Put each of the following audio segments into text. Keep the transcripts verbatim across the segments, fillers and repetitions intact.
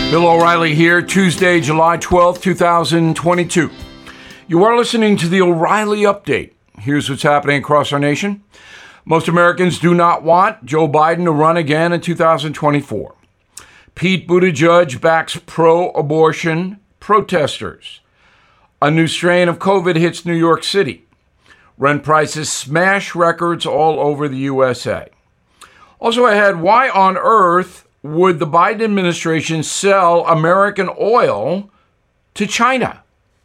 Bill O'Reilly here, Tuesday, July twelfth, twenty twenty-two. You are listening to the O'Reilly Update. Here's what's happening across our nation. Most Americans do not want Joe Biden to run again in two thousand twenty-four. Pete Buttigieg backs pro-abortion protesters. A new strain of COVID hits New York City. Rent prices smash records all over the U S A. Also ahead, why on earth would the Biden administration sell American oil to China?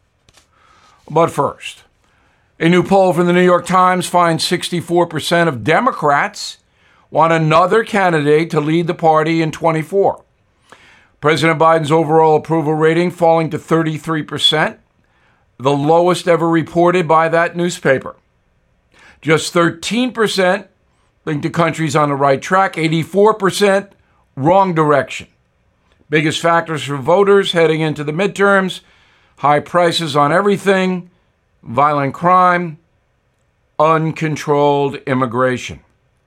But first, a new poll from the New York Times finds sixty-four percent of Democrats want another candidate to lead the party in twenty-four. President Biden's overall approval rating falling to thirty-three percent, the lowest ever reported by that newspaper. Just thirteen percent think the country's on the right track, eighty-four percent wrong direction. Biggest factors for voters heading into the midterms: high prices on everything, violent crime, uncontrolled immigration.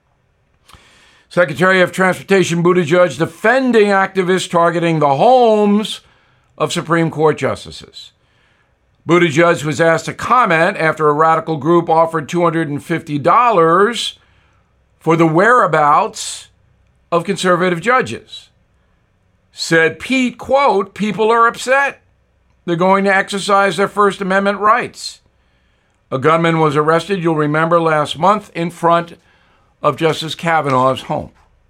Secretary of Transportation Buttigieg defending activists targeting the homes of Supreme Court justices. Buttigieg was asked to comment after a radical group offered two hundred fifty dollars for the whereabouts of conservative judges. Said Pete, quote, "People are upset. They're going to exercise their First Amendment rights." A gunman was arrested, you'll remember, last month in front of Justice Kavanaugh's home.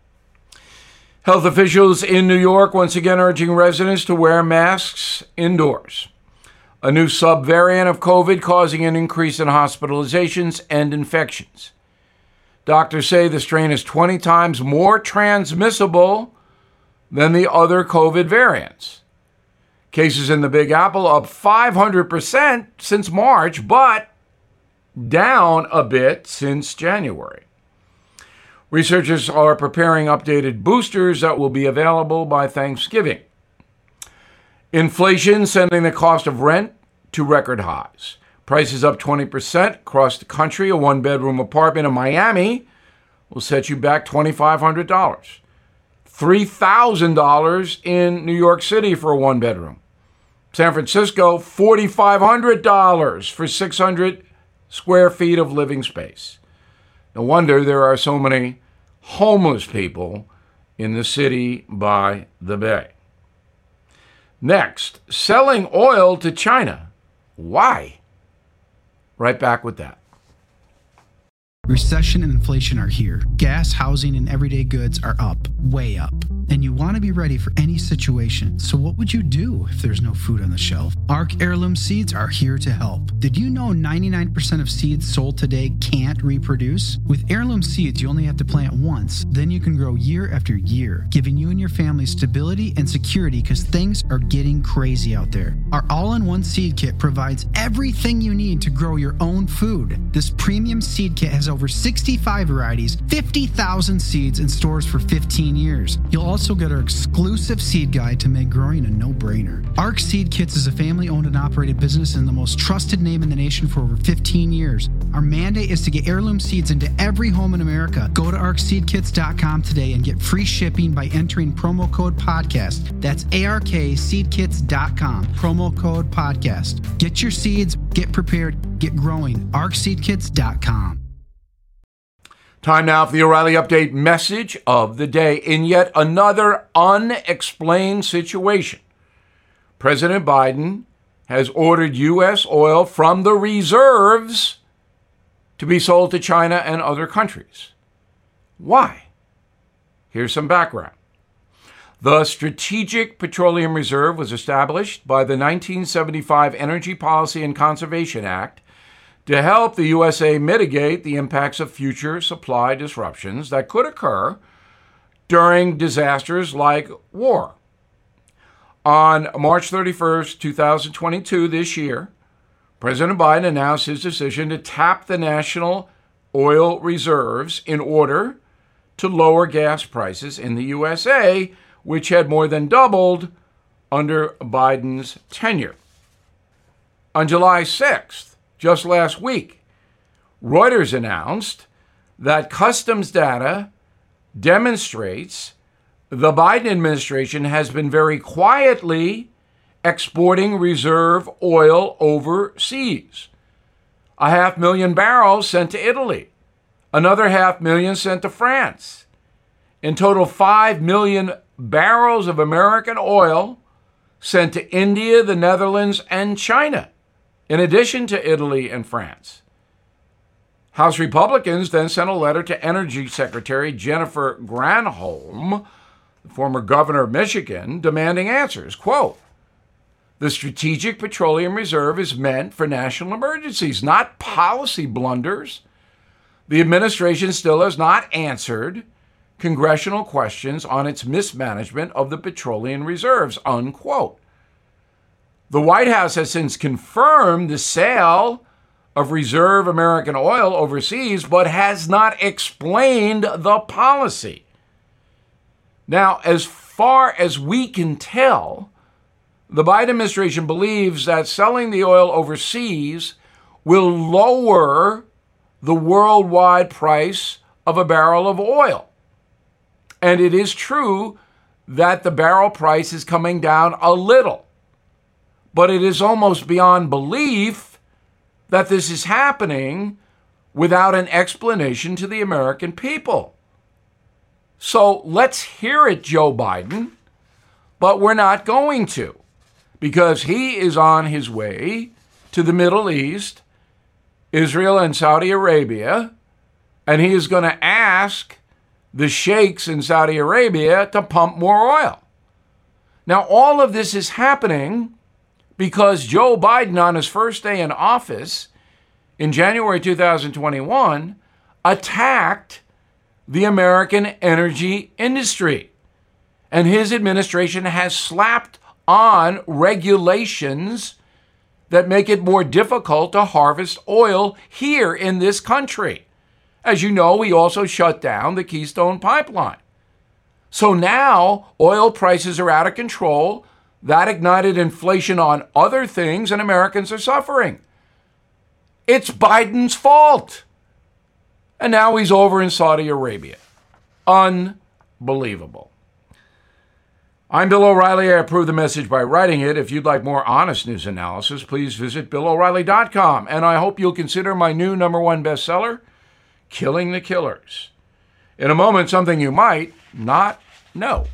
Health officials in New York once again urging residents to wear masks indoors. A new subvariant of COVID causing an increase in hospitalizations and infections. Doctors say the strain is twenty times more transmissible than the other COVID variants. Cases in the Big Apple up five hundred percent since March, but down a bit since January. Researchers are preparing updated boosters that will be available by Thanksgiving. Inflation sending the cost of rent to record highs. Prices up twenty percent across the country. A one-bedroom apartment in Miami will set you back two thousand five hundred dollars. three thousand dollars in New York City for a one-bedroom. San Francisco, four thousand five hundred dollars for six hundred square feet of living space. No wonder there are so many homeless people in the city by the bay. Next, selling oil to China. Why? Right back with that. Recession and inflation are here. Gas, housing, and everyday goods are up, way up. And you want to be ready for any situation. So what would you do if there's no food on the shelf? Ark Heirloom Seeds are here to help. Did you know ninety-nine percent of seeds sold today can't reproduce? With Heirloom Seeds, you only have to plant once. Then you can grow year after year, giving you and your family stability and security because things are getting crazy out there. Our all-in-one seed kit provides everything you need to grow your own food. This premium seed kit has over sixty-five varieties, fifty thousand seeds, and stores for fifteen years. You'll also get our exclusive seed guide to make growing a no-brainer. Ark Seed Kits is a family-owned and operated business and the most trusted name in the nation for over fifteen years. Our mandate is to get heirloom seeds into every home in America. Go to ark seed kits dot com today and get free shipping by entering promo code podcast. That's A R K seed kits dot com, promo code podcast. Get your seeds, get prepared, get growing. ark seed kits dot com. Time now for the O'Reilly Update message of the day. In yet another unexplained situation, President Biden has ordered U S oil from the reserves to be sold to China and other countries. Why? Here's some background. The Strategic Petroleum Reserve was established by the nineteen seventy-five Energy Policy and Conservation Act to help the U S A mitigate the impacts of future supply disruptions that could occur during disasters like war. On March thirty-first, twenty twenty-two, this year, President Biden announced his decision to tap the national oil reserves in order to lower gas prices in the U S A, which had more than doubled under Biden's tenure. On July sixth, just last week, Reuters announced that customs data demonstrates the Biden administration has been very quietly exporting reserve oil overseas. A half million barrels sent to Italy, another half million sent to France. In total, five million barrels of American oil sent to India, the Netherlands, and China, in addition to Italy and France. House Republicans then sent a letter to Energy Secretary Jennifer Granholm, the former governor of Michigan, demanding answers. Quote, "The Strategic Petroleum Reserve is meant for national emergencies, not policy blunders. The administration still has not answered congressional questions on its mismanagement of the petroleum reserves," unquote. The White House has since confirmed the sale of reserve American oil overseas, but has not explained the policy. Now, as far as we can tell, the Biden administration believes that selling the oil overseas will lower the worldwide price of a barrel of oil. And it is true that the barrel price is coming down a little. But it is almost beyond belief that this is happening without an explanation to the American people. So let's hear it, Joe Biden, but we're not going to, because he is on his way to the Middle East, Israel and Saudi Arabia, and he is going to ask the sheikhs in Saudi Arabia to pump more oil. Now, all of this is happening because Joe Biden, on his first day in office in January two thousand twenty-one, attacked the American energy industry. And his administration has slapped on regulations that make it more difficult to harvest oil here in this country. As you know, we also shut down the Keystone Pipeline. So now oil prices are out of control. That ignited inflation on other things, and Americans are suffering. It's Biden's fault. And now he's over in Saudi Arabia. Unbelievable. I'm Bill O'Reilly. I approve the message by writing it. If you'd like more honest news analysis, please visit bill o'reilly dot com. And I hope you'll consider my new number one bestseller, Killing the Killers. In a moment, something you might not know.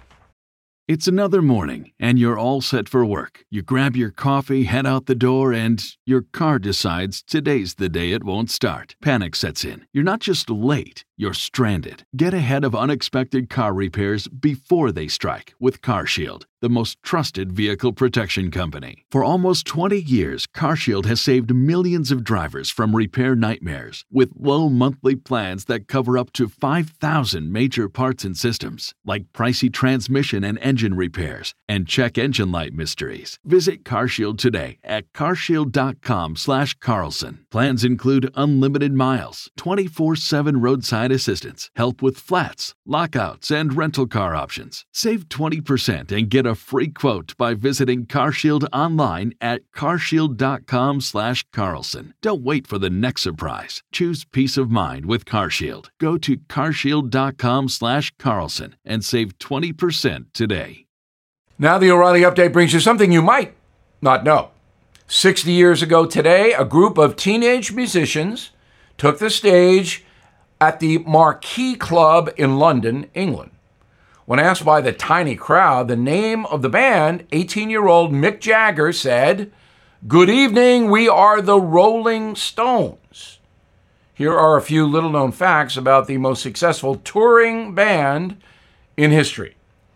It's another morning, and you're all set for work. You grab your coffee, head out the door, and your car decides today's the day it won't start. Panic sets in. You're not just late, you're stranded. Get ahead of unexpected car repairs before they strike with CarShield, the most trusted vehicle protection company. For almost twenty years, CarShield has saved millions of drivers from repair nightmares with low monthly plans that cover up to five thousand major parts and systems, like pricey transmission and engine repairs and check engine light mysteries. Visit CarShield today at carshield.com slash Carlson. Plans include unlimited miles, twenty-four seven roadside assistance, help with flats, lockouts, and rental car options. Save twenty percent and get a free quote by visiting CarShield online at carshield.com slash Carlson. Don't wait for the next surprise. Choose peace of mind with CarShield. Go to carshield.com slash Carlson and save twenty percent today. Now the O'Reilly Update brings you something you might not know. sixty years ago today, a group of teenage musicians took the stage at the Marquee Club in London, England. When asked by the tiny crowd the name of the band, eighteen-year-old Mick Jagger said, "Good evening, we are the Rolling Stones." Here are a few little-known facts about the most successful touring band in history.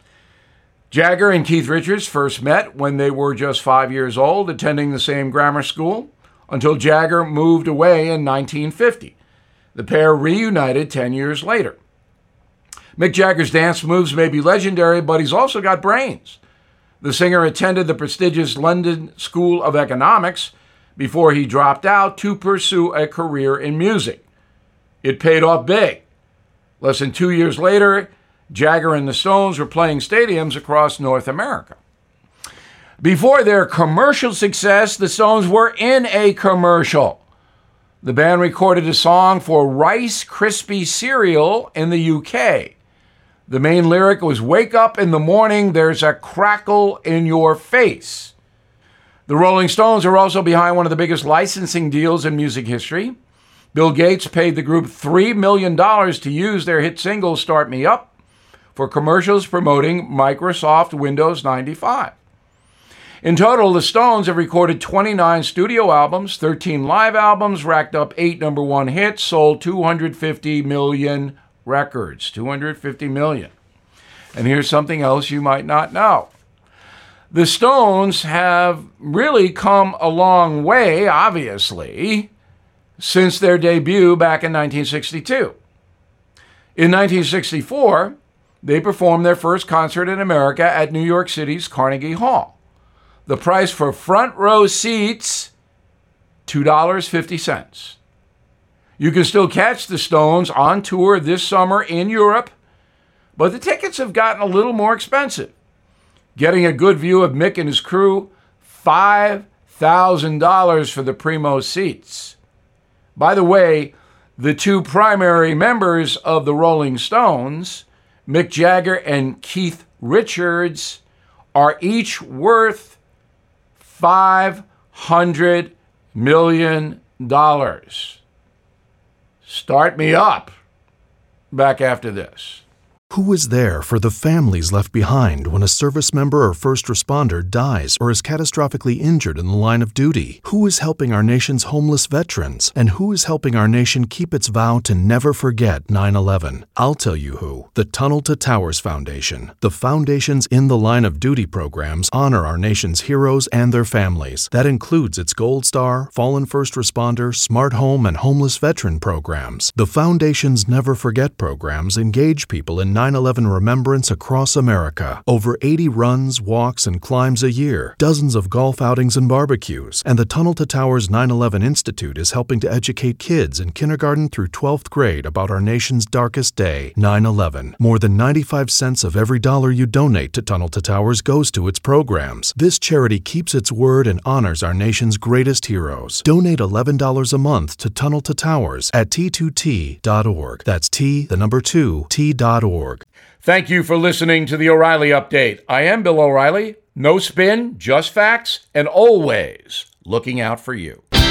Jagger and Keith Richards first met when they were just five years old, attending the same grammar school, until Jagger moved away in nineteen fifty. The pair reunited ten years later. Mick Jagger's dance moves may be legendary, but he's also got brains. The singer attended the prestigious London School of Economics before he dropped out to pursue a career in music. It paid off big. Less than two years later, Jagger and the Stones were playing stadiums across North America. Before their commercial success, the Stones were in a commercial. The band recorded a song for Rice Krispie cereal in the U K. The main lyric was, "Wake up in the morning, there's a crackle in your face." The Rolling Stones are also behind one of the biggest licensing deals in music history. Bill Gates paid the group three million dollars to use their hit single, "Start Me Up," for commercials promoting Microsoft Windows ninety-five. In total, the Stones have recorded twenty-nine studio albums, thirteen live albums, racked up eight number one hits, sold two hundred fifty million records. two hundred fifty million. And here's something else you might not know. The Stones have really come a long way, obviously, since their debut back in nineteen sixty-two. In nineteen sixty-four, they performed their first concert in America at New York City's Carnegie Hall. The price for front row seats, two dollars and fifty cents. You can still catch the Stones on tour this summer in Europe, but the tickets have gotten a little more expensive. Getting a good view of Mick and his crew, five thousand dollars for the primo seats. By the way, the two primary members of the Rolling Stones, Mick Jagger and Keith Richards, are each worth five hundred million dollars. Start me up. Back after this. Who is there for the families left behind when a service member or first responder dies or is catastrophically injured in the line of duty? Who is helping our nation's homeless veterans? And who is helping our nation keep its vow to never forget nine eleven? I'll tell you who. The Tunnel to Towers Foundation. The foundation's In the Line of Duty programs honor our nation's heroes and their families. That includes its Gold Star, Fallen First Responder, Smart Home, and Homeless Veteran programs. The foundation's Never Forget programs engage people in nine eleven remembrance across America. Over eighty runs, walks, and climbs a year, dozens of golf outings and barbecues, and the Tunnel to Towers nine eleven Institute is helping to educate kids in kindergarten through twelfth grade about our nation's darkest day, nine eleven. More than ninety-five cents of every dollar you donate to Tunnel to Towers goes to its programs. This charity keeps its word and honors our nation's greatest heroes. Donate eleven dollars a month to Tunnel to Towers at T two T dot org. That's T, the number two, T dot org. Thank you for listening to the O'Reilly Update. I am Bill O'Reilly. No spin, just facts, and always looking out for you.